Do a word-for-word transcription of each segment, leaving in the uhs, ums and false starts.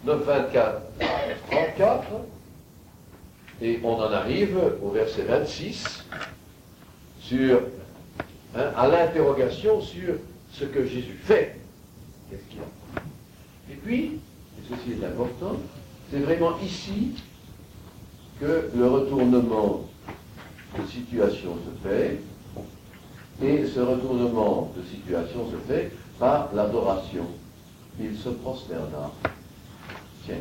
neuf vingt-quatre à trente-quatre, et on en arrive au verset vingt-six, sur, hein, à l'interrogation sur ce que Jésus fait. Qu'est-ce qu'il a? Et puis, et ceci est important, c'est vraiment ici que le retournement de situation se fait, et ce retournement de situation se fait par l'adoration. Il se prosterna. Tiens.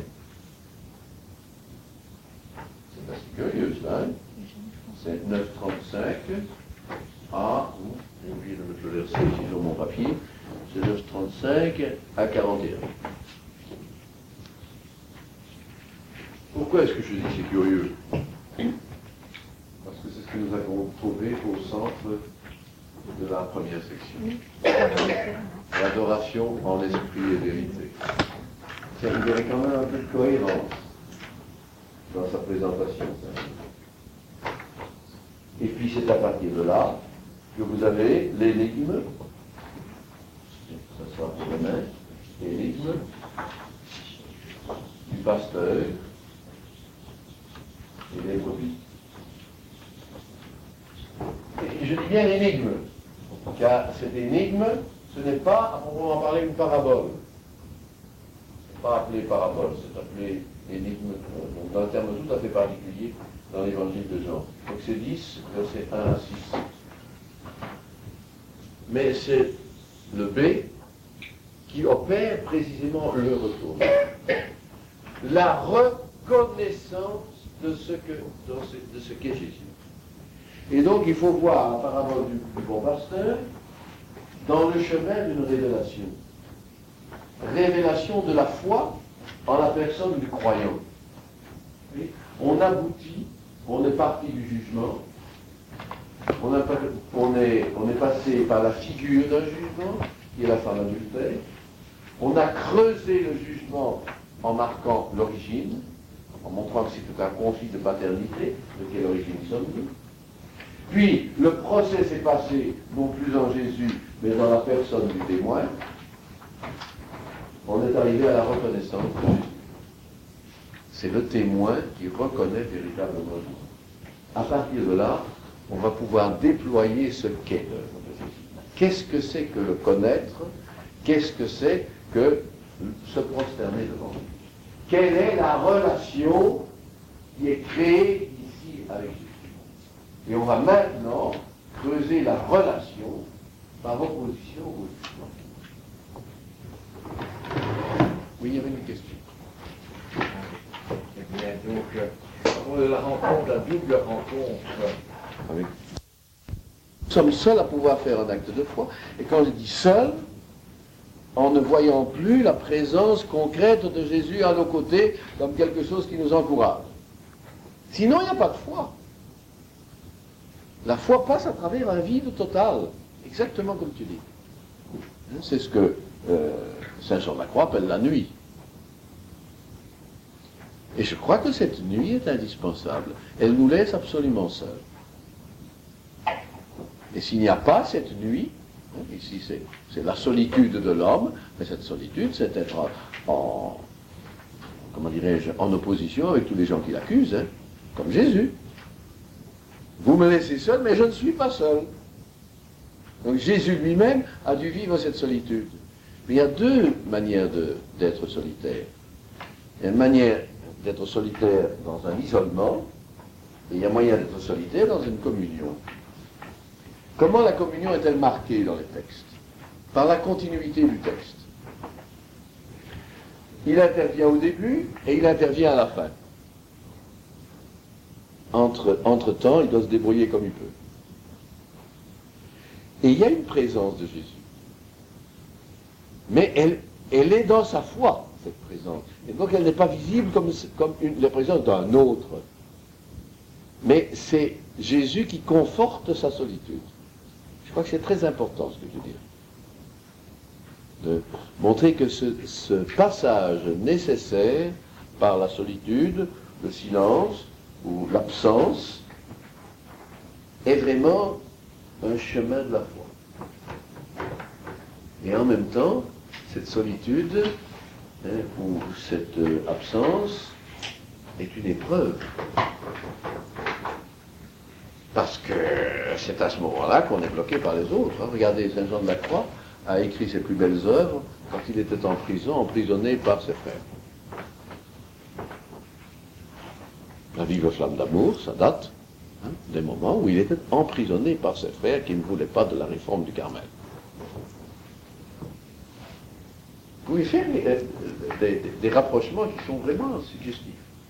C'est assez curieux, ça, hein? C'est neuf trente-cinq à, j'ai oublié de mettre le verset ici sur mon papier, c'est neuf trente-cinq à quarante et un. Pourquoi est-ce que je dis c'est curieux? Parce que c'est ce que nous avons trouvé au centre de la première section. L'adoration en esprit et vérité. Tiens, il y avait quand même un peu de cohérence dans sa présentation. Ça. Et puis c'est à partir de là que vous avez l'énigme, ça sera pour demain, l'énigme du pasteur et des brebis. Et je dis bien l'énigme, car cette énigme, ce n'est pas, à proprement parler, une parabole. Ce n'est pas appelé parabole, c'est appelé énigme, donc dans un terme tout à fait particulier dans l'évangile de Jean. Donc c'est dix, versets un à six. Mais c'est le B qui opère précisément le retour. La reconnaissance de ce que, de ce qu'est Jésus. Et donc il faut voir la parabole du, du bon pasteur dans le chemin d'une révélation. Révélation de la foi en la personne du croyant. Et on aboutit, on est parti du jugement, on, a, on, est, on est passé par la figure d'un jugement, qui est la femme adultère, on a creusé le jugement en marquant l'origine, en montrant que c'est un conflit de paternité, de quelle origine sommes-nous. Puis, le procès s'est passé, non plus en Jésus, mais dans la personne du témoin. On est arrivé à la reconnaissance de Jésus. C'est le témoin qui reconnaît véritablement Jésus. À partir de là, on va pouvoir déployer ce qu'est l'œuvre de Jésus. Qu'est-ce que c'est que le connaître? Qu'est-ce que c'est que se prosterner devant lui? Quelle est la relation qui est créée ici avec Jésus? Et on va maintenant creuser la relation par opposition au jugement. Oui, il y avait une question. Eh bien, donc, euh, la rencontre, la double rencontre. Ah oui. Nous sommes seuls à pouvoir faire un acte de foi. Et quand je dis seul, en ne voyant plus la présence concrète de Jésus à nos côtés comme quelque chose qui nous encourage. Sinon, il n'y a pas de foi. La foi passe à travers un vide total, exactement comme tu dis. C'est ce que euh, Saint Jean de la Croix appelle la nuit. Et je crois que cette nuit est indispensable. Elle nous laisse absolument seuls. Et s'il n'y a pas cette nuit, hein, ici c'est, c'est la solitude de l'homme, mais cette solitude, c'est être en, en comment dirais-je, en opposition avec tous les gens qui l'accusent, hein, comme Jésus. Vous me laissez seul, mais je ne suis pas seul. Donc Jésus lui-même a dû vivre cette solitude. Mais il y a deux manières de, d'être solitaire. Il y a une manière d'être solitaire dans un isolement, et il y a moyen d'être solitaire dans une communion. Comment la communion est-elle marquée dans les textes? Par la continuité du texte. Il intervient au début et il intervient à la fin. Entre, entre-temps, il doit se débrouiller comme il peut. Et il y a une présence de Jésus. Mais elle, elle est dans sa foi, cette présence. Et donc elle n'est pas visible comme, comme une, la présence d'un autre. Mais c'est Jésus qui conforte sa solitude. Je crois que c'est très important ce que je veux dire. De montrer que ce, ce passage nécessaire par la solitude, le silence ou l'absence est vraiment un chemin de la foi. Et en même temps, cette solitude hein, où cette euh, absence est une épreuve. Parce que c'est à ce moment-là qu'on est bloqué par les autres. Hein. Regardez, Saint Jean de la Croix a écrit ses plus belles œuvres quand il était en prison, emprisonné par ses frères. La Vive flamme d'amour, ça date hein, des moments où il était emprisonné par ses frères qui ne voulaient pas de la réforme du Carmel. Vous pouvez faire des, des, des, des rapprochements qui sont vraiment suggestifs.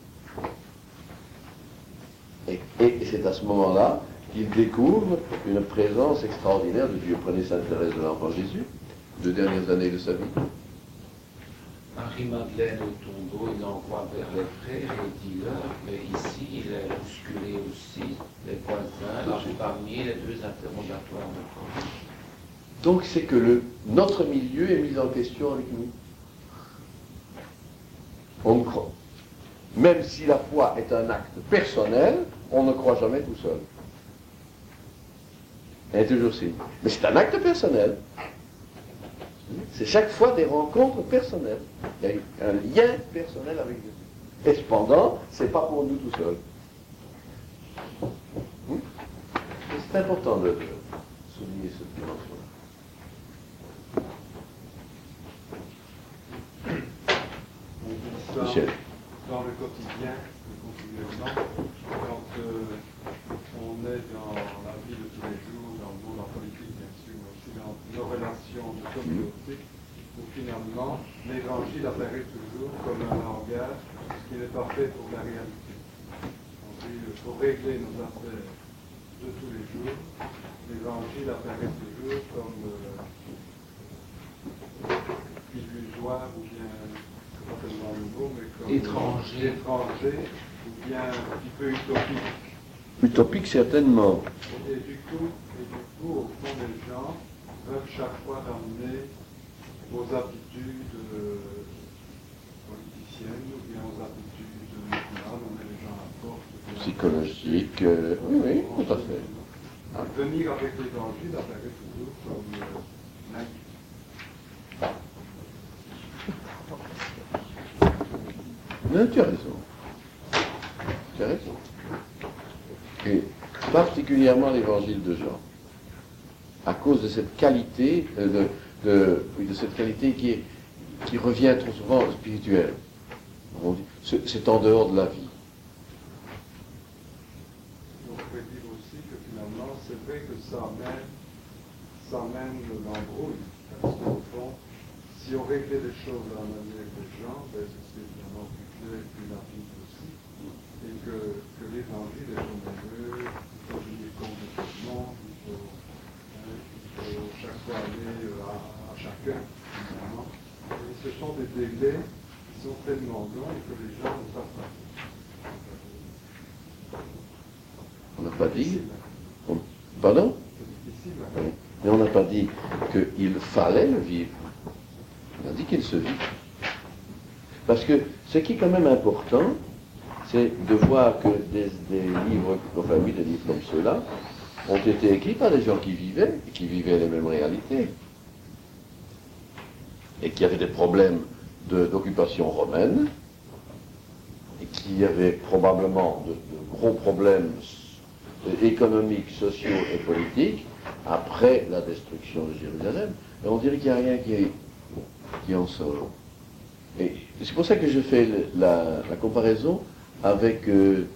Et, et c'est à ce moment-là qu'il découvre une présence extraordinaire de Dieu. Prenez Sainte Thérèse de l'Enfant Jésus, deux dernières années de sa vie. Marie-Madeleine au tombeau, il envoie vers les frères et il dit leur, mais ici il est bousculé aussi les voisins, la famille, les deux interrogatoires. Donc c'est que le, notre milieu est mis en question avec nous. On croit. Même si la foi est un acte personnel, on ne croit jamais tout seul. Elle est toujours signe. Mais c'est un acte personnel. C'est chaque fois des rencontres personnelles. Il y a un lien personnel avec Jésus. Et cependant, c'est pas pour nous tout seuls. C'est important de, de souligner cette dimension-là. Michel. Dans le quotidien, continuellement, quand euh, on est dans la vie de tous les jours, dans le monde en politique bien sûr, mais aussi dans nos relations de communauté, où finalement l'évangile apparaît toujours comme un langage qui n'est pas fait pour la réalité. On dit qu'il faut régler nos affaires de tous les jours, l'évangile apparaît toujours comme euh, illusoire ou bien pas tellement nouveau, mais comme étranger. étranger, ou bien un petit peu utopique. Utopique, certainement. Et du coup, et du coup, au fond, les gens veulent chaque fois ramener aux habitudes euh, politiciennes, ou bien aux habitudes naturelles, on met les gens à la porte. Psychologique, euh, oui, oui, tout à fait. Ah. Venir avec l'évangile apparaît toujours comme euh, naïf. Mais tu as raison. Tu as raison. Et particulièrement l'évangile de Jean, à cause de cette qualité, de, de, de cette qualité qui, est, qui revient trop souvent spirituelle. C'est en dehors de la vie. On pourrait dire aussi que finalement, c'est vrai que ça amène, ça amène l'embrouille. Parce qu'au fond, si on réglait les choses à la manière des gens, ben, c'est évidemment plus clair, plus rapide aussi. Et que, que l'évangile est généreux, il faut tenir compte de tout le monde, il faut, hein, il faut chaque fois aller à, à chacun, finalement. Et ce sont des délais qui sont tellement longs et que les gens ne savent pas. On n'a pas dit. On, pardon? C'est difficile. Hein? Oui. Mais on n'a pas dit qu'il fallait le vivre. On a dit qu'il se vit. Parce que ce qui est quand même important, c'est de voir que des, des livres, enfin oui, des livres comme ceux-là, ont été écrits par des gens qui vivaient, et qui vivaient les mêmes réalités. Et qui avaient des problèmes de, d'occupation romaine, et qui avaient probablement de, de gros problèmes économiques, sociaux et politiques après la destruction de Jérusalem. Et on dirait qu'il n'y a rien qui, est, qui en sort. Et c'est pour ça que je fais la, la comparaison avec euh,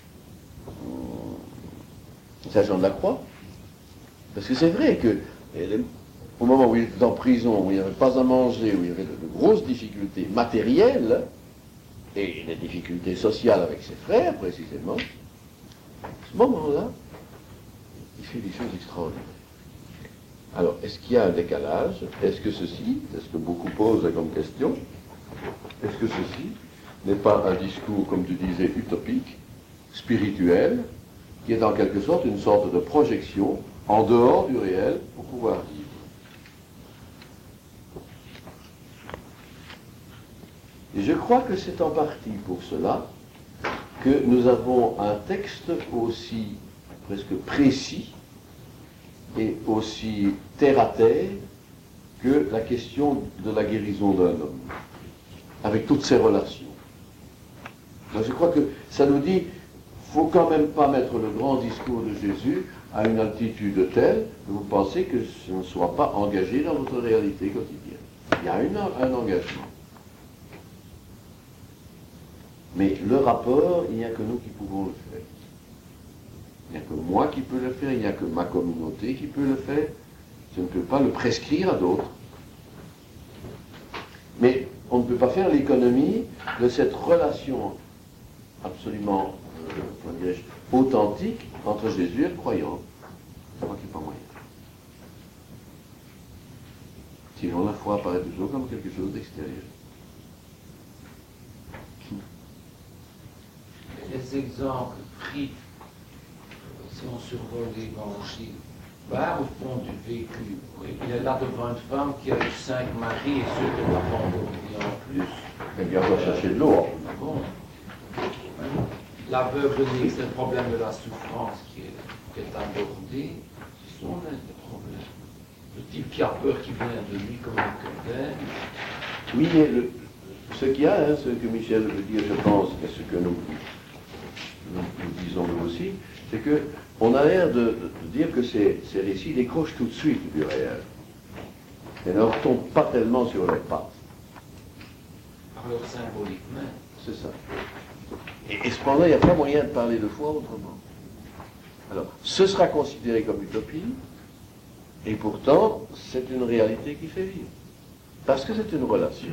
Saint Jean de la Croix. Parce que c'est vrai que au moment où il était en prison, où il n'y avait pas à manger, où il y avait de, de grosses difficultés matérielles, et des difficultés sociales avec ses frères, précisément, à ce moment-là, il fait des choses extraordinaires. Alors, est-ce qu'il y a un décalage? Est-ce que ceci, c'est ce que beaucoup posent comme question, est-ce que ceci n'est pas un discours, comme tu disais, utopique, spirituel, qui est en quelque sorte une sorte de projection en dehors du réel pour pouvoir vivre? Et je crois que c'est en partie pour cela que nous avons un texte aussi presque précis et aussi terre à terre que la question de la guérison d'un homme. avec toutes ses relations. Donc je crois que ça nous dit, il ne faut quand même pas mettre le grand discours de Jésus à une altitude telle que vous pensez que ce ne soit pas engagé dans votre réalité quotidienne. Il y a une, un engagement. Mais le rapport, il n'y a que nous qui pouvons le faire. Il n'y a que moi qui peux le faire, il n'y a que ma communauté qui peut le faire. Je ne peux pas le prescrire à d'autres. Mais on ne peut pas faire l'économie de cette relation absolument, euh, comment dirais-je, authentique entre Jésus et le croyant. Je crois qu'il n'y a pas moyen. Sinon, la foi apparaît toujours comme quelque chose d'extérieur. Les exemples pris, si on survole l'évangile, bah, au fond du vécu. Oui, il est là devant une femme qui a eu cinq maris et ceux de la vendredi en plus. Eh bien, on va chercher de l'eau. Bon. L'aveugle, c'est le problème de la souffrance qui est, qui est abordé. Ce sont les problèmes. Le type qui a peur qui vient de lui comme un cœur. Oui, mais le, ce qu'il y a, hein, ce que Michel veut dire, je pense, et ce que nous, nous, nous disons nous aussi, c'est que on a l'air de, de, de dire que ces, ces récits décrochent tout de suite du réel. Et ne retombent pas tellement sur leurs pattes. Par leur symbolique même. C'est ça. Et, et cependant, il n'y a pas moyen de parler de foi autrement. Alors, ce sera considéré comme utopie, et pourtant, c'est une réalité qui fait vivre. Parce que c'est une relation.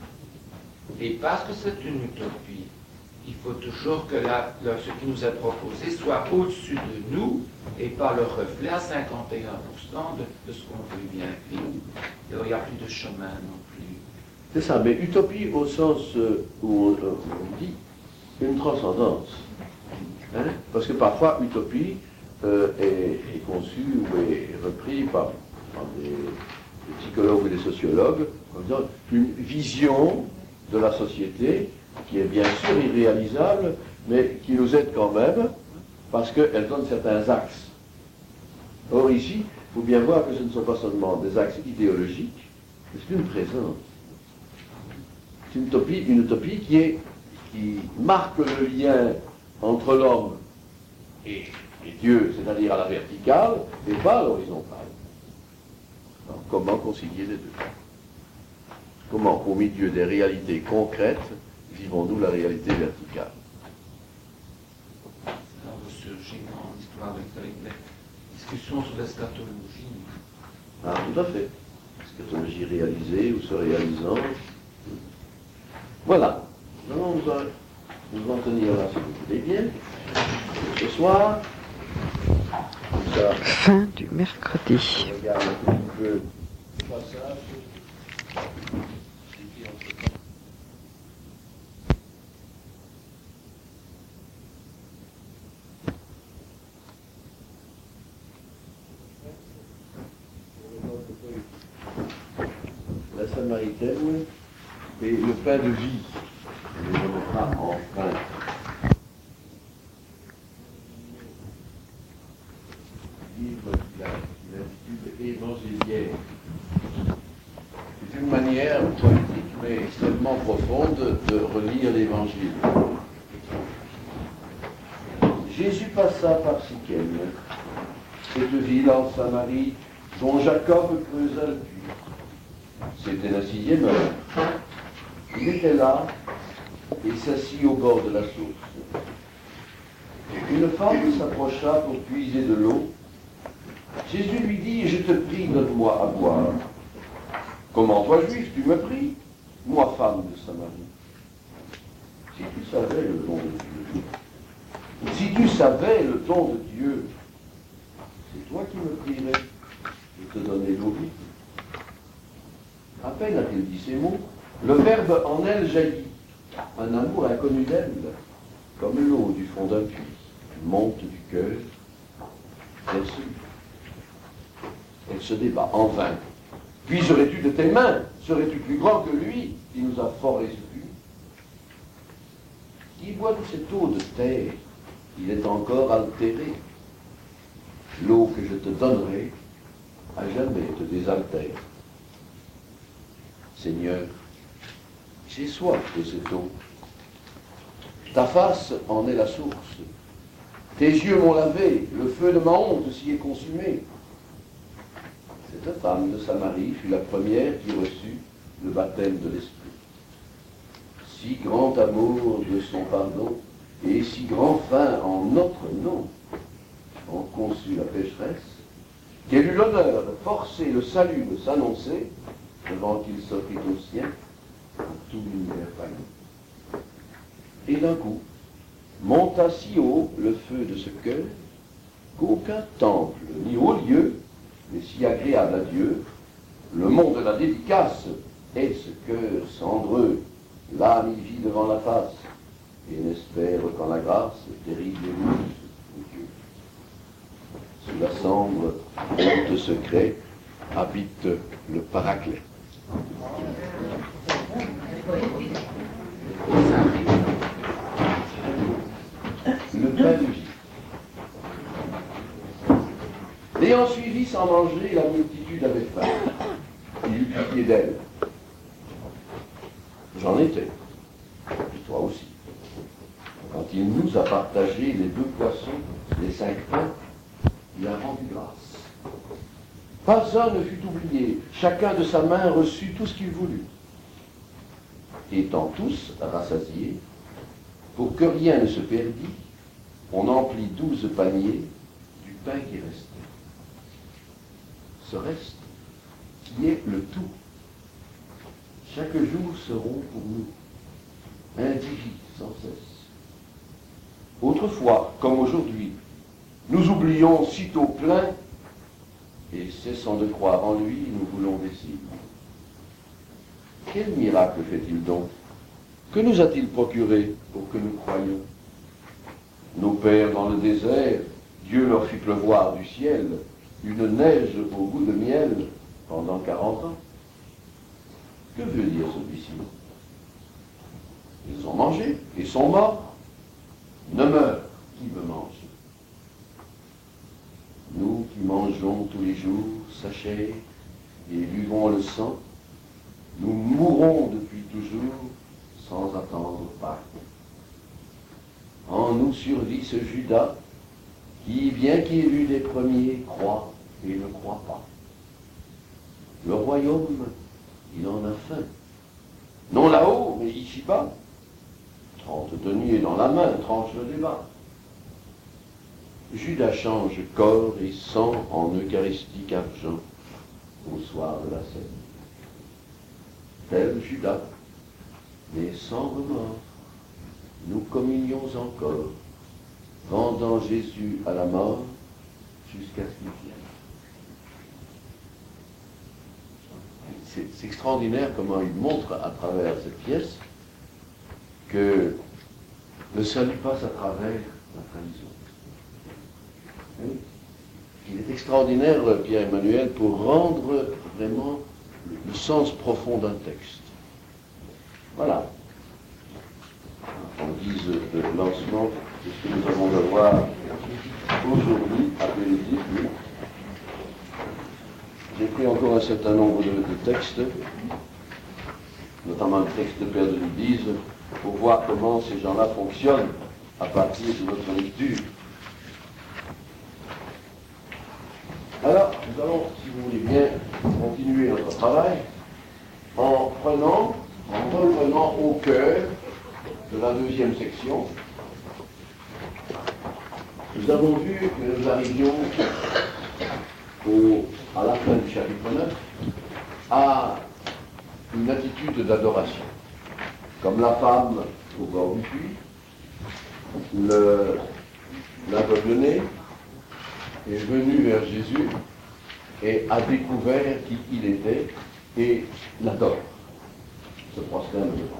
Et parce que c'est une utopie, il faut toujours que la, la, ce qui nous est proposé soit au-dessus de nous et pas le reflet à cinquante et un pour cent de, de ce qu'on veut bien vivre. Alors, il n'y a plus de chemin non plus. C'est ça, mais utopie au sens euh, où on, euh, on dit une transcendance. Hein? Parce que parfois, utopie euh, est, est conçue ou est repris par, par des, des psychologues ou des sociologues en disant une vision de la société qui est bien sûr irréalisable, mais qui nous aide quand même, parce qu'elle donne certains axes. Or ici, il faut bien voir que ce ne sont pas seulement des axes idéologiques, mais c'est une présence. C'est une utopie, une utopie qui, est, qui marque le lien entre l'homme et, et Dieu, c'est-à-dire à la verticale, et pas à l'horizontale. Alors, comment concilier les deux? Comment, au milieu des réalités concrètes, vivons-nous la réalité verticale? Ça ressurgit en histoire avec les discussions sur l'eschatologie. Ah, tout à fait. Eschatologie réalisée ou se réalisant. Voilà. Non, nous allons nous en tenir là, si vous voulez bien. Ce soir, comme ça, Fin du mercredi. on regarde un petit peu le passage. La Samaritaine et le pain de vie. On les remettra enfin. Livre qui a l'intitule évangéliaire. C'est une manière poétique mais extrêmement profonde de relire l'Évangile. Jésus passa par Sichem, cette ville en Samarie dont Jacob creusa le puits. C'était la sixième heure. Il était là et s'assit au bord de la source. Une femme s'approcha pour puiser de l'eau. Jésus lui dit, je te prie, donne-moi à boire. Comment, toi juif, tu me pries? Moi, femme de Samarie. Si tu savais le don de Dieu, si tu savais le don de Dieu, c'est toi qui me prierais de te donner l'eau vive. À peine a-t-il dit ces mots, le Verbe en elle jaillit, un amour inconnu d'elle, comme l'eau du fond d'un puits, monte du cœur, elle se, elle se débat en vain. Puis serais-tu de tes mains, serais-tu plus grand que lui, qui nous a fort reçus? Qui boit de cette eau de terre, il est encore altéré. L'eau que je te donnerai, à jamais te désaltère. Seigneur, J'ai soif de cette eau. Ta face en est la source. Tes yeux m'ont lavé, le feu de ma honte s'y est consumé. Cette femme de Samarie fut la première qui reçut le baptême de l'Esprit. Si grand amour de son pardon et si grand fin en notre nom ont conçu la pécheresse, qu'elle eut l'honneur de forcer le salut de s'annoncer devant qu'il s'offrit au sien à tout l'univers païen. Et d'un coup, monta si haut le feu de ce cœur qu'aucun temple ni haut lieu n'est si agréable à Dieu. Le monde de la dédicace est ce cœur cendreux. L'âme y vit devant la face et n'espère qu'en la grâce terrible et douce de Dieu. Sous la cendre, honte secret, habite le Paraclet. Le pain de vie. L'ayant suivi sans manger, la multitude avait faim. Il eut pitié d'elle. J'en étais. Et toi aussi. Quand il nous a partagé les deux poissons, les cinq pains, il a rendu grâce. Pas un ne fut oublié. Chacun de sa main reçut tout ce qu'il voulut. Étant tous rassasiés, pour que rien ne se perdît, on emplit douze paniers du pain qui restait. Ce reste, qui est le tout, chaque jour seront pour nous, indivis sans cesse. Autrefois, comme aujourd'hui, nous oublions sitôt plein, et cessant de croire en lui, nous voulons des signes. Quel miracle fait-il donc? Que nous a-t-il procuré pour que nous croyions? Nos pères dans le désert, Dieu leur fit pleuvoir du ciel une neige au goût de miel pendant quarante ans. Que veut dire celui-ci? Ils ont mangé et sont morts. Ne meurt qui me mange. Nous qui mangeons tous les jours sa chair et buvons le sang, nous mourrons depuis toujours sans attendre Pâques. En nous survit ce Judas qui, bien qu'il eût des premiers, croit et ne croit pas. Le royaume, il en a faim. Non là-haut, mais ici-bas. Trente deniers dans la main, tranche le débat. Judas change corps et sang en eucharistique argent au soir de la scène. Tel Judas, mais sans remords, nous communions encore, vendant Jésus à la mort jusqu'à ce qu'il vienne. C'est, c'est extraordinaire comment il montre à travers cette pièce que le salut passe à travers la trahison. Oui. Il est extraordinaire, Pierre-Emmanuel, pour rendre vraiment le sens profond d'un texte. Voilà. En guise de lancement de ce que nous avons à voir aujourd'hui, après-midi. J'ai pris encore un certain nombre de, de textes, notamment le texte de Père de l'Église, pour voir comment ces gens-là fonctionnent à partir de notre lecture. Alors, nous allons, si vous voulez bien, continuer notre travail en prenant, en reprenant au cœur de la deuxième section. Nous avons vu que nous arrivions au, à la fin du chapitre neuf à une attitude d'adoration. Comme la femme au bord du puits, le, l'aveugle-né est venu vers Jésus et a découvert qui il était et l'adore, se prosterne devant.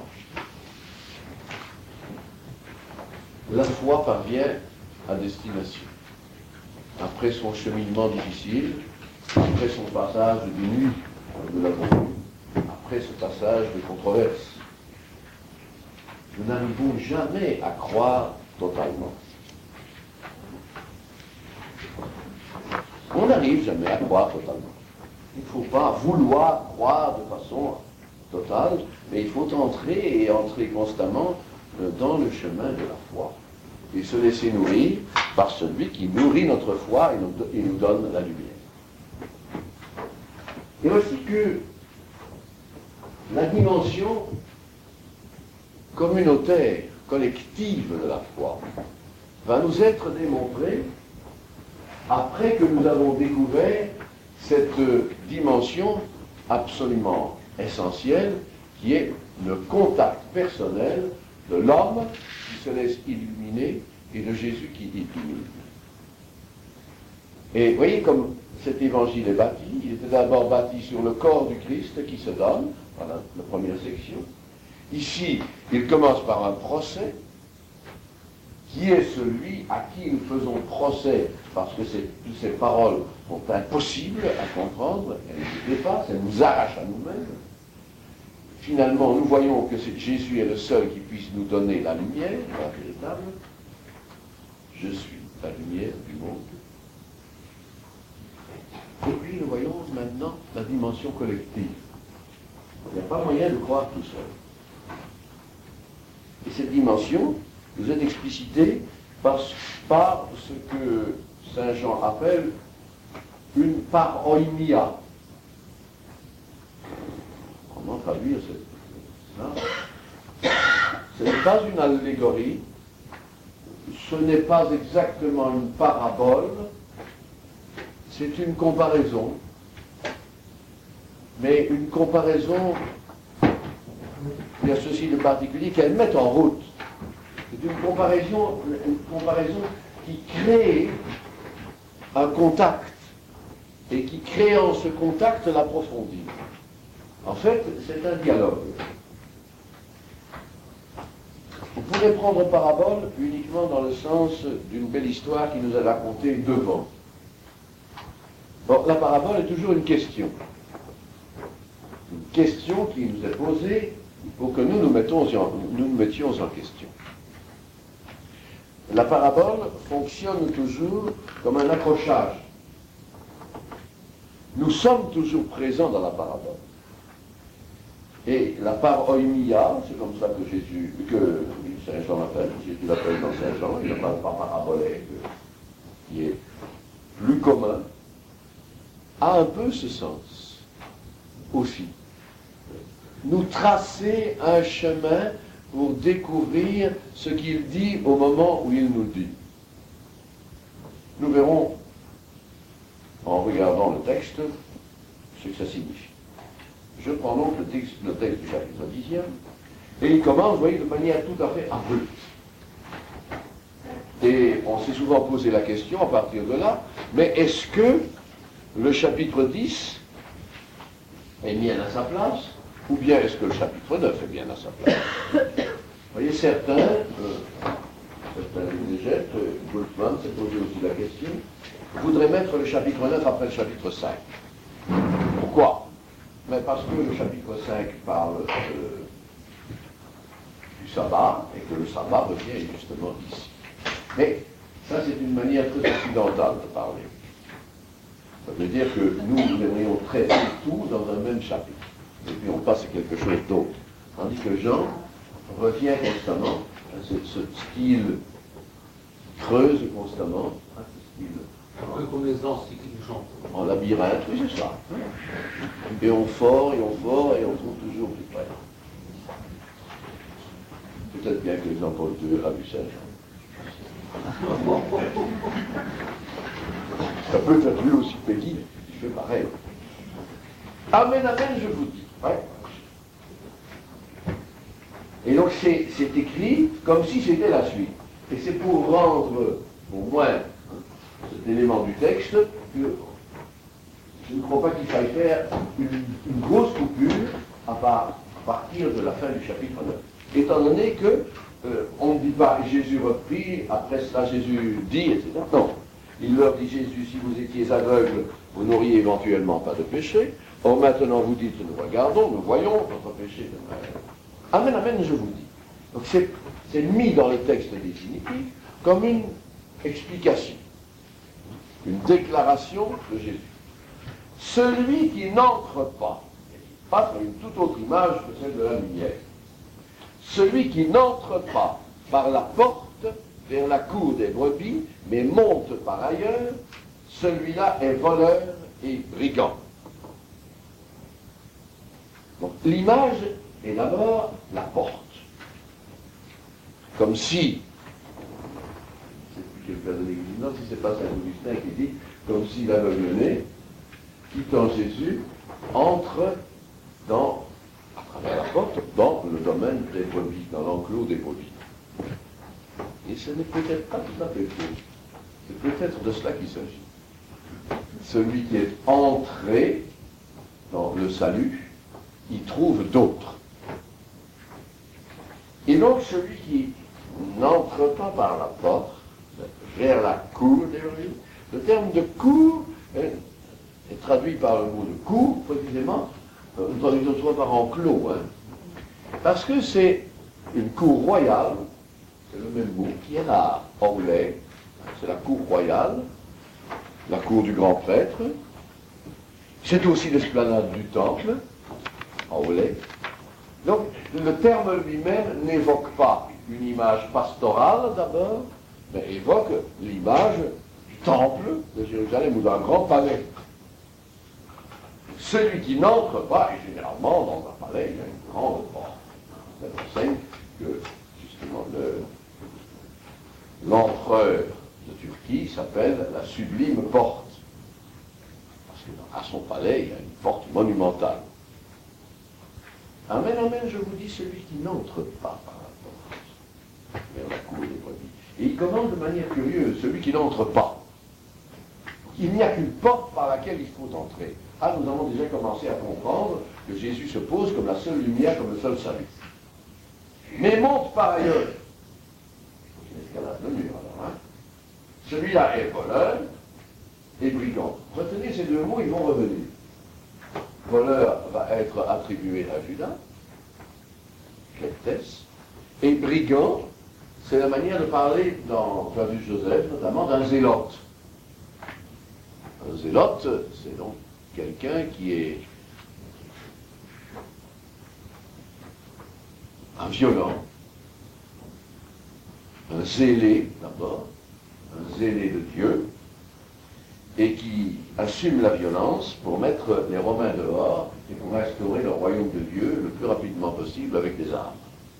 La foi parvient à destination. Après son cheminement difficile, après son passage de nuit, de la nuit, après ce passage de controverse, nous n'arrivons jamais à croire totalement. On n'arrive jamais à croire totalement. Il ne faut pas vouloir croire de façon totale, mais il faut entrer et entrer constamment euh, dans le chemin de la foi. Et se laisser nourrir par celui qui nourrit notre foi et nous, et nous donne la lumière. Et aussi que la dimension communautaire, collective de la foi, va nous être démontrée après que nous avons découvert cette dimension absolument essentielle qui est le contact personnel de l'homme qui se laisse illuminer et de Jésus qui illumine. Et vous voyez comme cet évangile est bâti, il était d'abord bâti sur le corps du Christ qui se donne, voilà la première section. Ici, il commence par un procès, qui est celui à qui nous faisons procès, parce que ces, toutes ces paroles sont impossibles à comprendre, elles nous dépassent, elles nous arrachent à nous-mêmes. Finalement, nous voyons que Jésus est le seul qui puisse nous donner la lumière, la véritable. Je suis la lumière du monde. Et puis nous voyons maintenant la dimension collective. Il n'y a pas moyen de croire tout seul. Et cette dimension nous est explicitée par, par ce que Saint Jean appelle une paroimia. Comment traduire ça? Ce n'est pas une allégorie, ce n'est pas exactement une parabole, c'est une comparaison, mais une comparaison qui a ceci de particulier qu'elle met en route. C'est une comparaison, une comparaison qui crée un contact et qui, créant ce contact, l'approfondit. En fait, c'est un dialogue. On pourrait prendre parabole uniquement dans le sens d'une belle histoire qui nous est racontée devant. Bon, la parabole est toujours une question. Une question qui nous est posée pour que nous nous, mettons en, nous nous mettions en question. La parabole fonctionne toujours comme un accrochage. Nous sommes toujours présents dans la parabole. Et la paroimia, c'est comme ça que Jésus, que Saint Jean l'appelle, Jésus l'appelle dans Saint Jean, il n'a pas par parabole qui est plus commun, a un peu ce sens aussi. Nous tracer un chemin pour découvrir ce qu'il dit au moment où il nous dit. Nous verrons, en regardant le texte, ce que ça signifie. Je prends donc le texte, le texte du chapitre dixième, et il commence, vous voyez, de manière tout à fait abrupte. Et on s'est souvent posé la question à partir de là, mais est-ce que le chapitre dix est bien à sa place, ou bien est-ce que le chapitre neuf est bien à sa place? Vous voyez, certains, euh, certains exégètes, euh, Bultmann s'est posé aussi la question, voudraient mettre le chapitre neuf après le chapitre cinq. Pourquoi? Mais parce que le chapitre cinq parle euh, du sabbat, et que le sabbat revient justement ici. Mais ça, c'est une manière très occidentale de parler. Ça veut dire que nous, nous devrions traiter tout dans un même chapitre. Et puis on passe à quelque chose d'autre. Tandis que Jean revient constamment, hein, ce, ce style creuse constamment, hein, ce style... Un peu comme les encycliques Jean. En labyrinthe, oui, c'est ça. Et on fort, et on fort, et on trouve toujours plus près. Peut-être bien que Jean-Paul deux a vu ça. Ça peut être lui aussi Peggy, il fait pareil. Amen, amen, je vous dis. Ouais. Et donc c'est, c'est écrit comme si c'était la suite. Et c'est pour rendre, au moins, cet élément du texte, que je ne crois pas qu'il faille faire une, une grosse coupure à, part, à partir de la fin du chapitre neuf. Étant donné que euh, on ne dit pas Jésus reprit, après cela Jésus dit, et cetera. Non. Il leur dit Jésus, si vous étiez aveugles, vous n'auriez éventuellement pas de péché. Or maintenant vous dites, nous regardons, nous voyons votre péché. Amen, amen, je vous dis. Donc c'est, c'est mis dans le texte définitif comme une explication, une déclaration de Jésus. Celui qui n'entre pas, passe à une toute autre image que celle de la lumière. Celui qui n'entre pas par la porte vers la cour des brebis, mais monte par ailleurs, celui-là est voleur et brigand. Donc l'image est d'abord la porte. Comme si, c'est plus quelqu'un de l'Église, non, si c'est pas Saint-Augustin qui dit, comme si l'aveugle-né, quittant Jésus, entre dans, à travers la porte, dans le domaine des brebis, dans l'enclos des brebis. Et ce n'est peut-être pas tout à fait faux. C'est peut-être de cela qu'il s'agit. Celui qui est entré dans le salut, il trouve d'autres. Et donc celui qui n'entre pas par la porte, vers la cour des brebis, le terme de cour est, est traduit par le mot de cour, précisément, une traduction soit par enclos, hein, parce que c'est une cour royale. C'est le même mot qui est là, Orlais, c'est la cour royale, la cour du grand prêtre, c'est aussi l'esplanade du temple, Orlais. Donc le terme lui-même n'évoque pas une image pastorale d'abord, mais évoque l'image du temple de Jérusalem ou d'un grand palais. Celui qui n'entre pas, et généralement dans un palais, il y a une grande porte. Ça enseigne que justement le L'empereur de Turquie s'appelle la Sublime Porte. Parce qu'à son palais, il y a une porte monumentale. Amen, amen, je vous dis, celui qui n'entre pas par la porte vers la cour des brebis. Et il commande de manière curieuse, celui qui n'entre pas. Il n'y a qu'une porte par laquelle il faut entrer. Ah, nous avons déjà commencé à comprendre que Jésus se pose comme la seule lumière, comme le seul salut. Mais monte par ailleurs. Escalade le mur, alors, hein. Celui-là est voleur et brigand. Retenez ces deux mots, ils vont revenir. Voleur va être attribué à Judas, Cleptès, et brigand, c'est la manière de parler dans Flavius Joseph, notamment d'un zélote. Un zélote, c'est donc quelqu'un qui est un violent, un zélé d'abord, un zélé de Dieu, et qui assume la violence pour mettre les Romains dehors et pour restaurer le royaume de Dieu le plus rapidement possible avec des armes.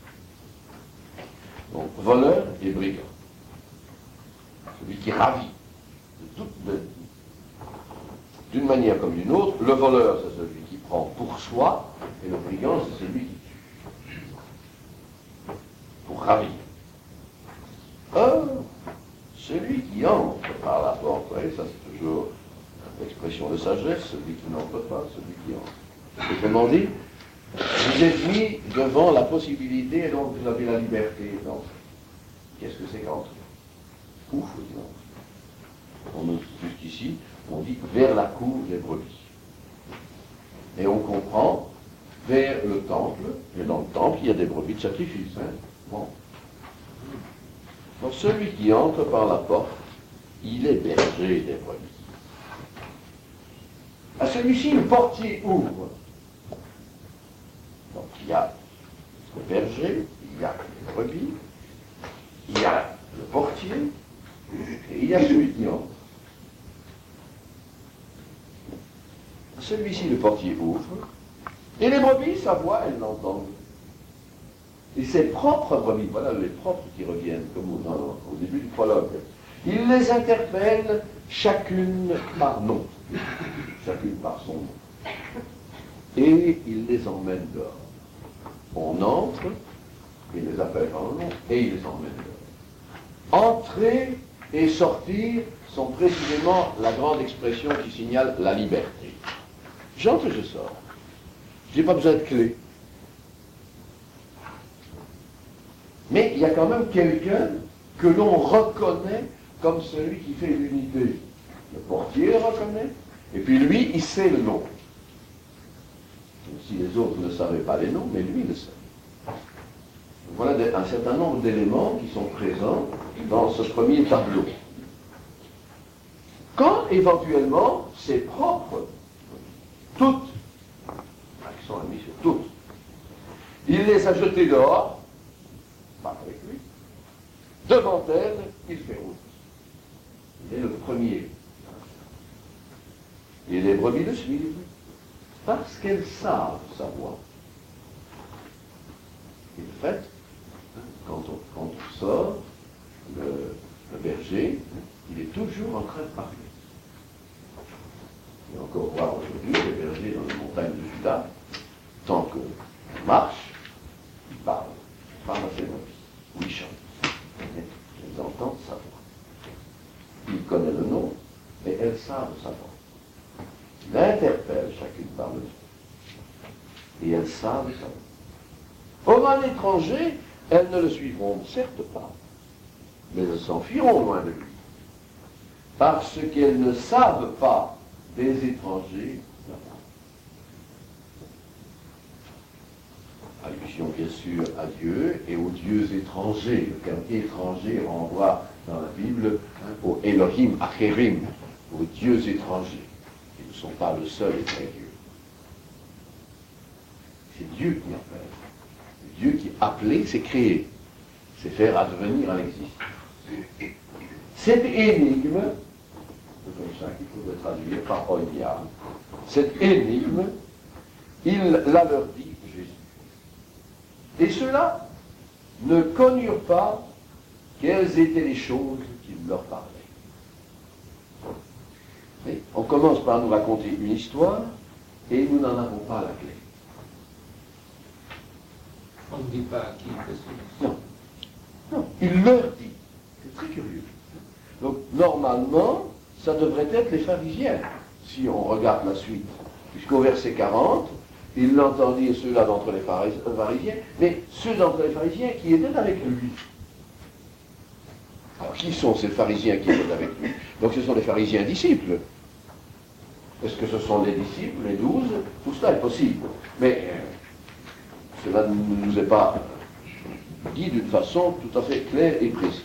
Donc, voleur et brigand. Celui qui ravit de toute, de, d'une manière comme d'une autre. Le voleur, c'est celui qui prend pour soi, et le brigand, c'est celui qui tue. Pour ravir. Or, celui qui entre par la porte, vous voyez, ça c'est toujours l'expression de sagesse, celui qui n'entre pas, celui qui entre. Autrement dit, vous êtes mis devant la possibilité, et donc vous avez la liberté d'entrer. Qu'est-ce que c'est qu'entrer? Où faut-il entrer? On, jusqu'ici, on dit vers la cour des brebis. Et on comprend vers le temple, et dans le temple, il y a des brebis de sacrifice. Hein? Bon. Donc celui qui entre par la porte, il est berger des brebis. À celui-ci, le portier ouvre. Donc il y a le berger, il y a les brebis, il y a le portier, et il y a celui qui entre. À celui-ci, le portier ouvre, et les brebis, sa voix, elles l'entendent. Et ses propres brebis, voilà les propres qui reviennent, comme au, dans, au début du prologue. Il les interpelle chacune par nom, chacune par son nom. Et il les emmène dehors. On entre, il les appelle par le nom, et il les emmène dehors. Entrer et sortir sont précisément la grande expression qui signale la liberté. J'entre et je sors. Je n'ai pas besoin de clé. Mais il y a quand même quelqu'un que l'on reconnaît comme celui qui fait l'unité. Le portier le reconnaît, et puis lui, il sait le nom. Si les autres ne savaient pas les noms, mais lui le sait. Voilà un certain nombre d'éléments qui sont présents dans ce premier tableau. Quand éventuellement, c'est propre, toutes, qui sont Il les a jetés dehors, pas avec lui. Devant elle, il fait route. Il est le premier. Et les brebis le suivent, parce qu'elles savent sa voix. Et de fait, quand on, quand on sort, le, le berger, il est toujours en train de parler. Et encore voir aujourd'hui, les bergers dans les montagnes de Juda, tant qu'on marche, ils parlent. Ils parlent à ses brebis, ou ils chantent. Elles entendent sa voix. Il connaît le nom, mais elles savent sa voix. Il interpelle chacune par le nom. Et elles savent sa voix. Or, un étranger, elles ne le suivront certes pas, mais elles s'enfuiront loin de lui. Parce qu'elles ne savent pas des étrangers la voix. Allusion bien sûr à Dieu et aux dieux étrangers. Le terme étranger renvoie dans la Bible hein, au Elohim Acherim, aux dieux étrangers. Ils ne sont pas le seul et vrai Dieu. C'est Dieu qui appelle. Dieu qui appelé, c'est créer. C'est faire advenir à l'existence. Cette énigme, c'est comme ça qu'il faudrait traduire par Onia, cette énigme, il la leur dit Jésus. Et ceux-là ne connurent pas quelles étaient les choses qu'il leur parlait. Et on commence par nous raconter une histoire et nous n'en avons pas la clé. On ne dit pas à qui il fait ça. Non. Non. Il leur dit. C'est très curieux. Donc, normalement, ça devrait être les pharisiens, si on regarde la suite. Puisqu'au verset quarante, il l'entendit, ceux-là d'entre les pharisiens, mais ceux d'entre les pharisiens qui étaient avec lui. Alors, qui sont ces pharisiens qui étaient avec lui? Donc, ce sont les pharisiens disciples. Est-ce que ce sont les disciples, les douze? Tout cela est possible. Mais euh, cela ne nous est pas dit d'une façon tout à fait claire et précise.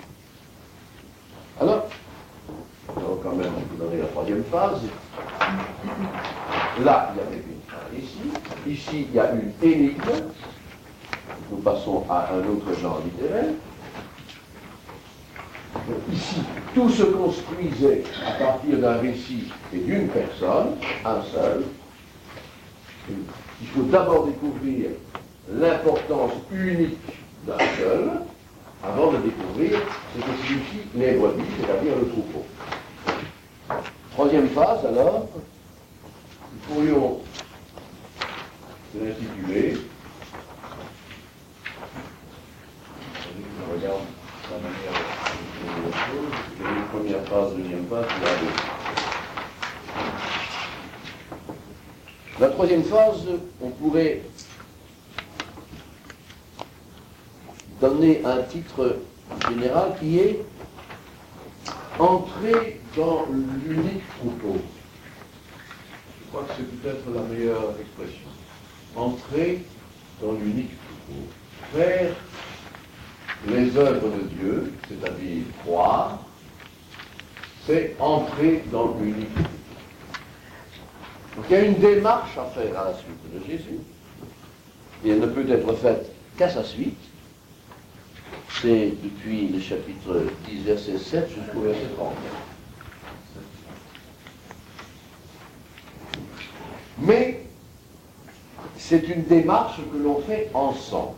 Alors, nous allons quand même vous donner la troisième phase. Là, il y avait une phase ici. Ici, il y a une énigme. Nous passons à un autre genre littéraire. Ici, tout se construisait à partir d'un récit et d'une personne, un seul. Il faut d'abord découvrir l'importance unique d'un seul, avant de découvrir ce que signifie les brebis, c'est-à-dire le troupeau. Troisième phase, alors, nous pourrions l'intituler. Je regarde la manière de les choses. Il y a une première phase, deuxième phase, puis la deuxième. La troisième phase, on pourrait donner un titre général qui est « Entrer dans l'unique troupeau ». Je crois que c'est peut-être la meilleure expression. Entrer dans l'unique troupeau. Faire les œuvres de Dieu, c'est-à-dire croire, c'est entrer dans l'unique troupeau. Donc il y a une démarche à faire à la suite de Jésus, et elle ne peut être faite qu'à sa suite. C'est depuis le chapitre dix, verset sept jusqu'au verset trente. Mais c'est une démarche que l'on fait ensemble.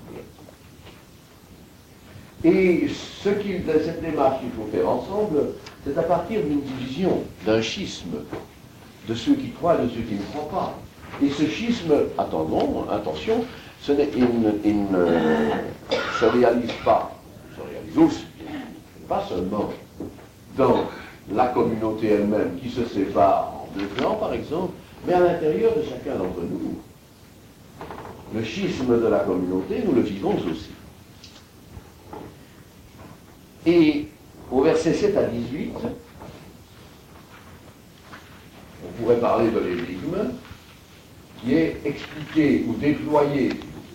Et ce qu'il, cette démarche qu'il faut faire ensemble, c'est à partir d'une division, d'un schisme, de ceux qui croient et de ceux qui ne croient pas. Et ce schisme, attendons, attention, ce n'est, il, il ne se réalise pas, il se réalise aussi, pas seulement dans la communauté elle-même qui se sépare en deux clans, par exemple, mais à l'intérieur de chacun d'entre nous. Le schisme de la communauté, nous le vivons aussi. Et au verset sept à dix-huit, on pourrait parler de l'énigme qui est expliquée ou déployée,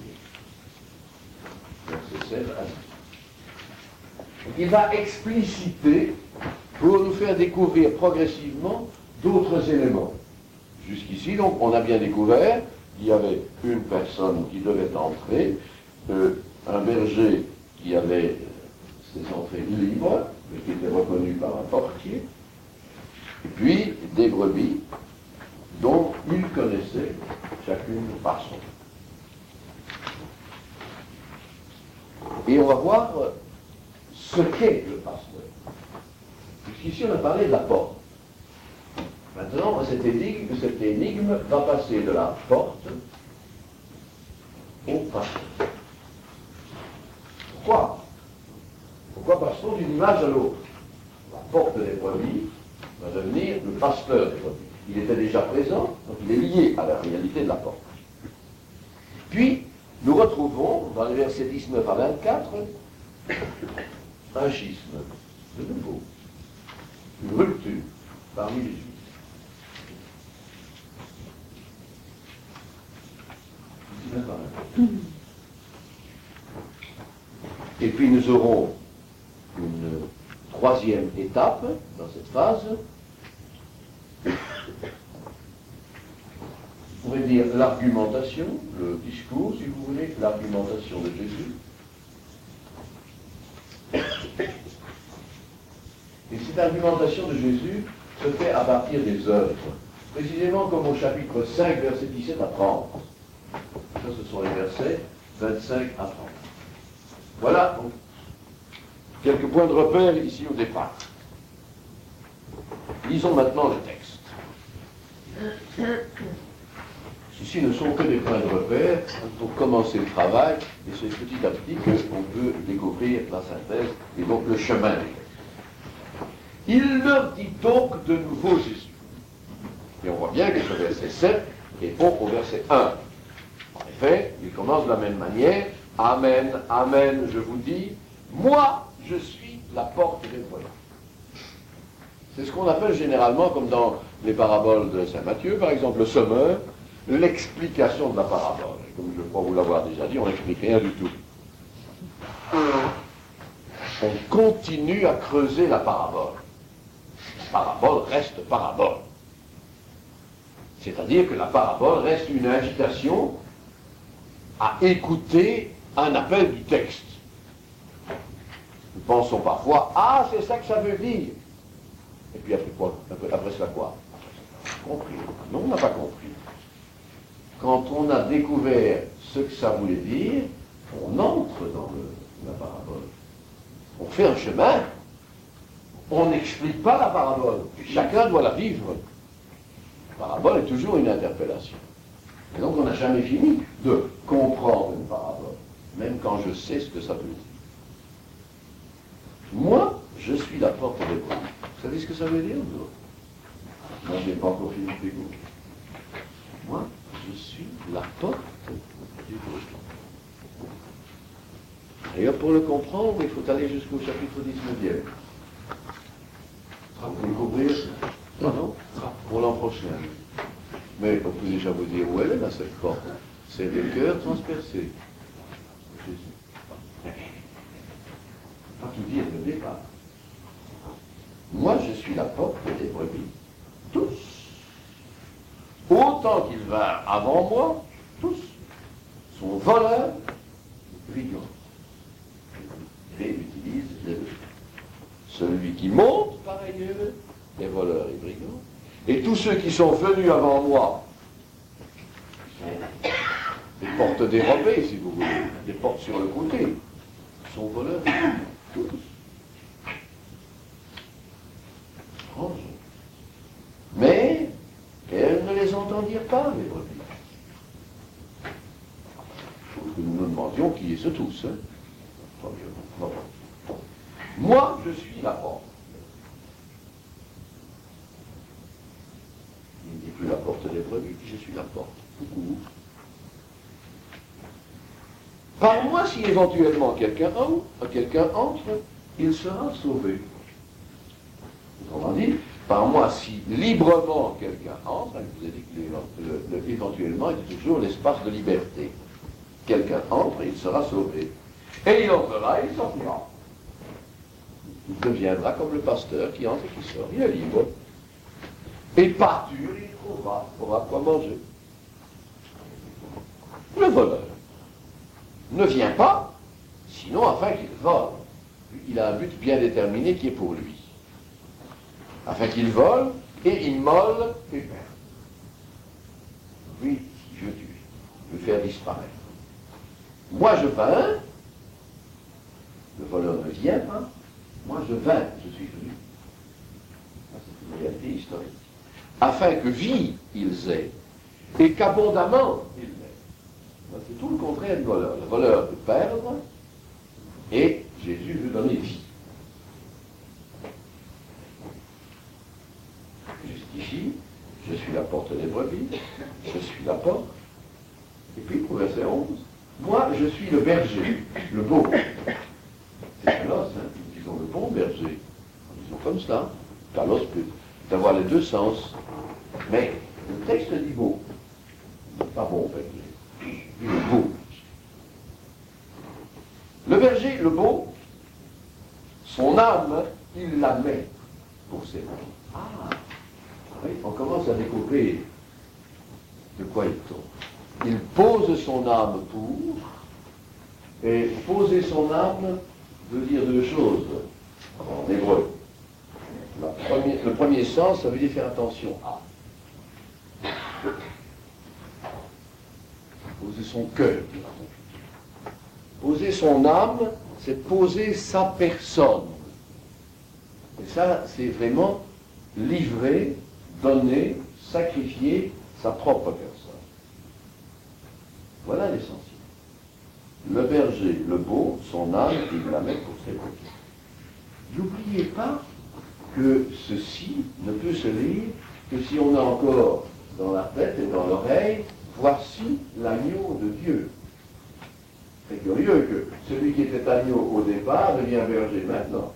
verset sept à dix-huit. Il va expliciter pour nous faire découvrir progressivement d'autres éléments. Jusqu'ici, donc, on a bien découvert il y avait une personne qui devait entrer, euh, un berger qui avait ses entrées libres, mais qui était reconnu par un portier, et puis des brebis dont il connaissait chacune par son. Et on va voir ce qu'est le pasteur. Puisqu'ici on a parlé de la porte. Maintenant, cette énigme, cette énigme va passer de la porte au pasteur. Pourquoi? Pourquoi passe-t-on d'une image à l'autre? La porte des brebis va devenir le pasteur des brebis. Il était déjà présent, donc il est lié à la réalité de la porte. Puis, nous retrouvons, dans les versets dix-neuf à vingt-quatre, un schisme, de nouveau, une rupture parmi les Juifs. Et puis nous aurons une troisième étape dans cette phase. On pourrait dire l'argumentation, le discours, si vous voulez, l'argumentation de Jésus. Et cette argumentation de Jésus se fait à partir des œuvres, précisément comme au chapitre cinq, versets dix-sept à trente. Ça, ce sont les versets vingt-cinq à trente. Voilà donc quelques points de repère ici au départ. Lisons maintenant le texte. Ceci ne sont que des points de repère pour commencer le travail, et c'est petit à petit qu'on peut découvrir la synthèse et donc le chemin. Il leur dit donc de nouveau Jésus. Et on voit bien que ce verset sept répond au verset un. En effet, il commence de la même manière. Amen, amen, je vous dis, moi, je suis la porte des brebis. C'est ce qu'on appelle généralement, comme dans les paraboles de saint Matthieu, par exemple, le sommeur, l'explication de la parabole. Et comme je crois vous l'avoir déjà dit, on n'explique rien du tout. On continue à creuser la parabole. La parabole reste parabole. C'est-à-dire que la parabole reste une invitation à écouter un appel du texte. Nous pensons parfois, ah, c'est ça que ça veut dire. Et puis après quoi? Après, après cela quoi? Compris. Non, on n'a pas compris. Quand on a découvert ce que ça voulait dire, on entre dans le, la parabole. On fait un chemin. On n'explique pas la parabole. Chacun doit la vivre. La parabole est toujours une interpellation. Et donc on n'a jamais fini de comprendre une parabole, même quand je sais ce que ça veut dire. Moi, je suis la porte des brebis. Vous savez ce que ça veut dire, vous? Moi, je n'ai pas encore fini de vous. Moi, je suis la porte du brebis. D'ailleurs, pour le comprendre, il faut aller jusqu'au chapitre dix-neuvième. Vous découvrir, non, non, pour l'an prochain. Mais on peut déjà vous dire où elle est, là, cette porte. C'est le cœur transpercé. Jésus. Pas tout dire le départ. Moi, je suis la porte des brebis. Tous. Autant qu'ils vinrent avant moi, tous sont voleurs, brigands. Et utilise les deux. Celui qui monte par ailleurs est voleur et brigand. Et tous ceux qui sont venus avant moi sont des portes dérobées, si vous voulez, des portes sur le côté, sont voleurs et brigands. Tous. Mais elles ne les entendirent pas, les brebis. Il faut que nous nous demandions qui est ce tous. Hein. Non. Moi, je suis la porte. Il ne dit plus la porte des brebis, je suis la porte. Coucou. Par moi, si éventuellement quelqu'un entre, quelqu'un entre, il sera sauvé. Autrement dit, par moi, si librement quelqu'un entre, je vous ai dit que le, le, le, éventuellement il y a toujours l'espace de liberté. Quelqu'un entre et il sera sauvé. Et il entrera et il sortira. Il deviendra comme le pasteur qui entre et qui sort. Il est libre. Et pâture, il trouvera, aura quoi manger. Le voleur ne vient pas, sinon afin qu'il vole. Il a un but bien déterminé qui est pour lui. Afin qu'il vole, et immole, et perde. Oui, je tue, je veux faire disparaître. Moi je vins, le voleur ne vient pas, moi je vins, je suis venu. C'est une réalité historique. Afin que vie ils aient, et qu'abondamment ils l'aient. C'est tout le contraire du voleur. Le voleur veut perdre, et Jésus veut donner vie. Justifie, je suis la porte des brebis, je suis la porte. Et puis, au verset onze, moi, je suis le berger, le beau. C'est Carlos, hein, disons le bon berger. Disons comme cela. Carlos peut avoir les deux sens. Mais le texte dit beau. Pas bon berger. Il est beau. Le berger, le beau, son âme, il la met pour ses brebis. Ah, oui, on commence à découvrir de quoi il tourne. Il pose son âme pour, et poser son âme veut dire deux choses en hébreu. La première, le premier sens, ça veut dire faire attention à. Poser son cœur. Poser son âme, c'est poser sa personne. Et ça, c'est vraiment livrer, donner, sacrifier sa propre personne. Voilà l'essentiel. Le berger, le beau, son âme, il la met pour ses brebis. N'oubliez pas que ceci ne peut se lire que si on a encore dans la tête et dans l'oreille, voici l'agneau de Dieu. C'est curieux que celui qui était agneau au départ devient berger maintenant.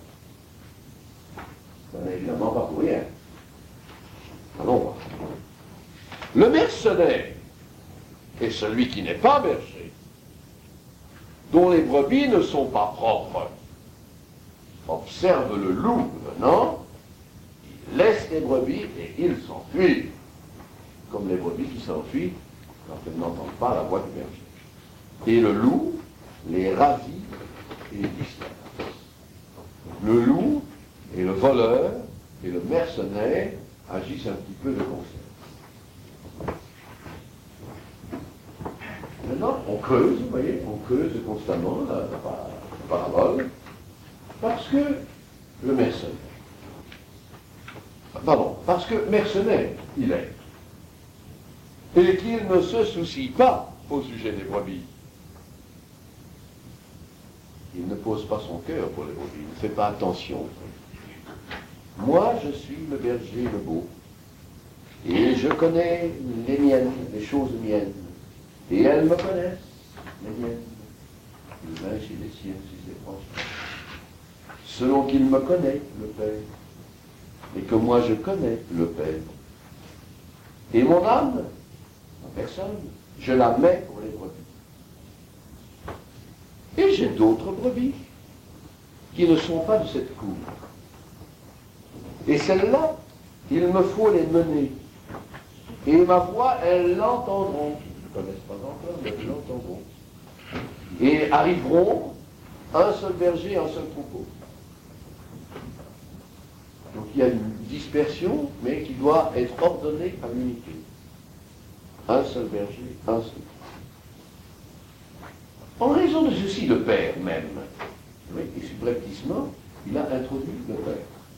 Ça n'est évidemment pas pour rien. Allons voir. Le mercenaire est celui qui n'est pas berger, dont les brebis ne sont pas propres. Observe le loup venant, il laisse les brebis et il s'enfuit, comme les brebis qui s'enfuient quand elles n'entendent pas la voix du berger. Et le loup les ravit et les distingue. Le loup et le voleur et le mercenaire agissent un petit peu de concert. Maintenant, on creuse, vous voyez, on creuse constamment la, la, la parabole, parce que le mercenaire, pardon, parce que mercenaire, il est, et qu'il ne se soucie pas au sujet des brebis. Il ne pose pas son cœur pour les brebis, il ne fait pas attention. Moi, je suis le berger, le beau, et je connais les miennes, les choses miennes, et elles me connaissent, les miennes. Le vin chez les siennes, si c'est proche. Selon qu'il me connaît, le Père, et que moi je connais le Père. Et mon âme, ma personne, je la mets pour les brebis. Et j'ai d'autres brebis qui ne sont pas de cette cour. Et celles-là, il me faut les mener. Et ma voix, elles l'entendront. Ils ne connaissent pas encore, mais elles l'entendront. Et arriveront un seul berger, un seul troupeau. Donc il y a une dispersion, mais qui doit être ordonnée à l'unité. Un seul berger, un seul troupeau. En raison de ceci, le Père même, oui, et subrepticement, il a introduit le Père.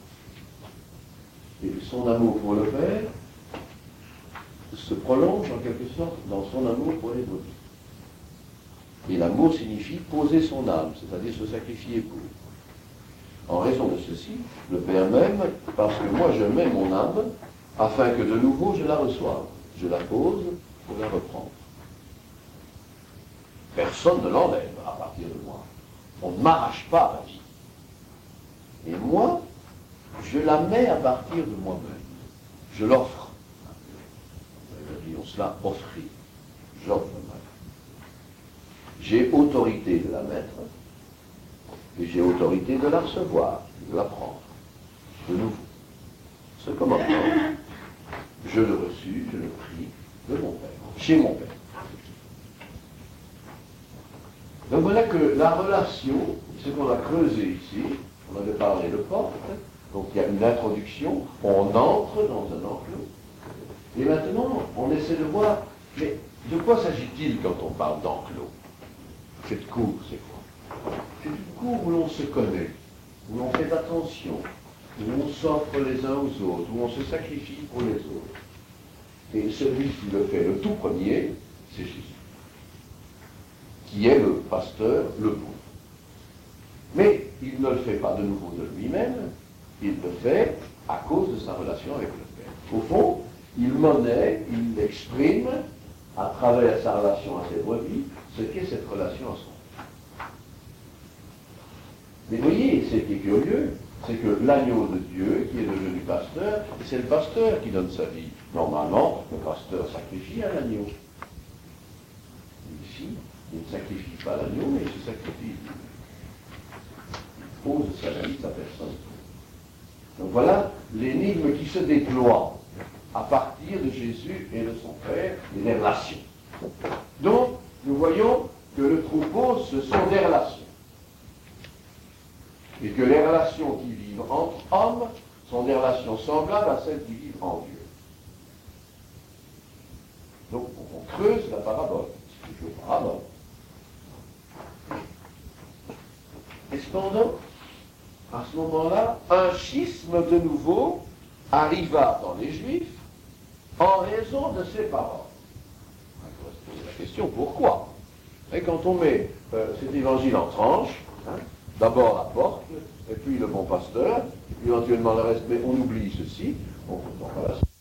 Et son amour pour le Père se prolonge en quelque sorte dans son amour pour les brebis. Et l'amour signifie poser son âme, c'est-à-dire se sacrifier pour. En raison de ceci, le Père m'aime parce que moi je mets mon âme afin que de nouveau je la reçoive. Je la pose pour la reprendre. Personne ne l'enlève à partir de moi. On ne m'arrache pas la vie. Et moi, je la mets à partir de moi-même. Je l'offre. On se l'a offrit. J'offre moi. J'ai autorité de la mettre et j'ai autorité de la recevoir, de la prendre. De nouveau. Ce commandement, je le reçus, je le pris de mon Père, chez mon Père. Donc voilà que la relation, ce qu'on a creusé ici, on avait parlé de porte, donc il y a une introduction, on entre dans un enclos, et maintenant on essaie de voir, mais de quoi s'agit-il quand on parle d'enclos? Cette cour, c'est quoi? C'est une cour où l'on se connaît, où l'on fait attention, où on s'offre les uns aux autres, où on se sacrifie pour les autres. Et celui qui le fait le tout premier, c'est Jésus, qui est le pasteur, le bon. Mais il ne le fait pas de nouveau de lui-même, il le fait à cause de sa relation avec le Père. Au fond, il monnaie, il exprime, à travers sa relation à ses brebis, ce qu'est cette relation à son Père. Mais voyez, ce qui est curieux, c'est que l'agneau de Dieu, qui est devenu pasteur, c'est le pasteur qui donne sa vie. Normalement, le pasteur sacrifie un agneau. Ici, il ne sacrifie pas l'agneau, mais il se sacrifie. Il pose sa vie, sa personne. Donc voilà l'énigme qui se déploie à partir de Jésus et de son Père et des relations. Donc, nous voyons que le troupeau, ce sont des relations. Et que les relations qui vivent entre hommes sont des relations semblables à celles qui vivent en Dieu. Donc, on creuse la parabole. C'est toujours parabole. Et cependant, à ce moment-là, un schisme de nouveau arriva dans les Juifs en raison de ces paroles. On va se poser la question, pourquoi? Et quand on met euh, cet évangile en tranches, hein, d'abord la porte, et puis le bon pasteur, et puis éventuellement le reste, mais on oublie ceci, on, on va